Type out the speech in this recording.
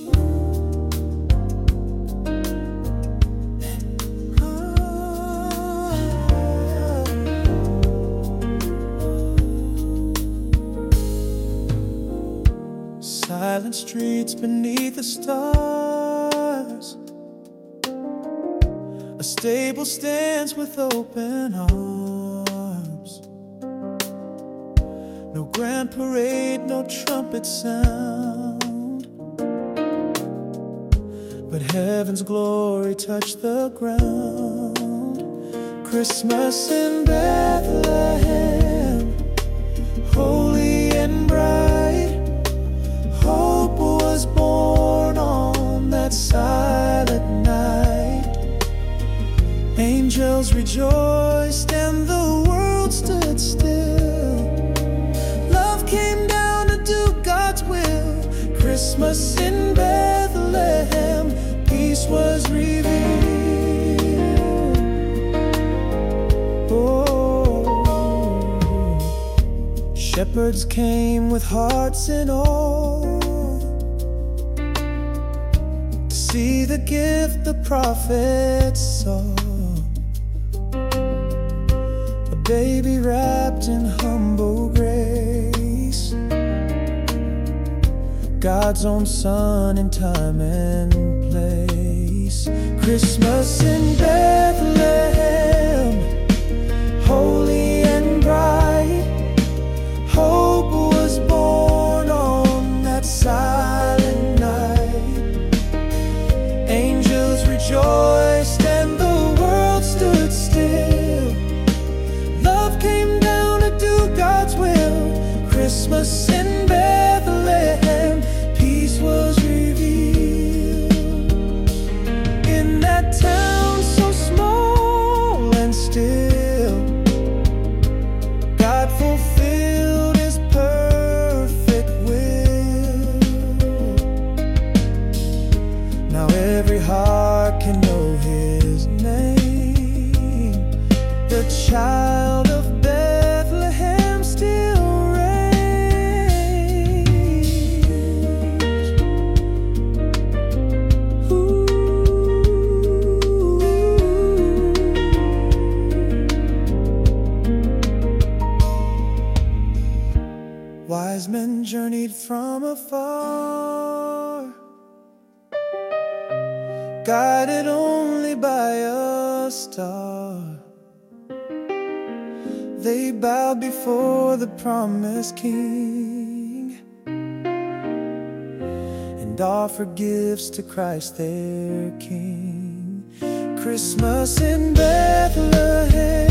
Silent streets beneath the stars, a stable stands with open arms. No grand parade, no trumpet sound, but heaven's glory touched the ground. Christmas in Bethlehem, holy and bright, hope was born on that silent night. Angels rejoiced and the world stood still. Love came down to do God's will. Christmas in Bethlehem, peace was revealed. Oh, shepherds came with hearts in awe, see the gift the prophets saw. A baby wrapped in humble grace, God's own Son in time and place. Christmas in Bethlehem, holy and bright, hope was born on that silent night. Angels rejoiced and the world stood still. Love came down to do God's will. Christmas in Bethlehem, peace was revealed. In that town so small and still, God fulfilled His perfect will. Now every heart can know His name. The child of Bethlehem still reigns. Ooh. Wise men journeyed from afar, guided only by a star. They bowed before the promised King and offered gifts to Christ their King. Christmas in Bethlehem,